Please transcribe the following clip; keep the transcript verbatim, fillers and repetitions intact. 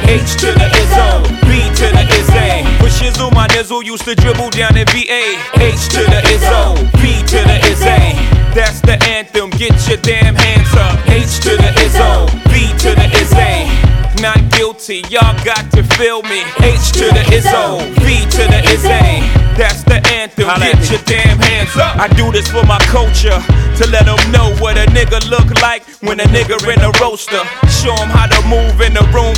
H to the Izzo, B to the Izzy. For shizzle, my nizzle used to dribble down in V A. H to the Izzo, B to the Izzy. That's the anthem, get your damn hands up. H to the Izzo, B to the Izzy. Not guilty, y'all got to feel me. H to the Izzo, B to the Izzy. That's the anthem, get your damn hands up. I do this for my culture, to let them know what a nigga look like when a nigga in a roaster. Show them how to move in the room.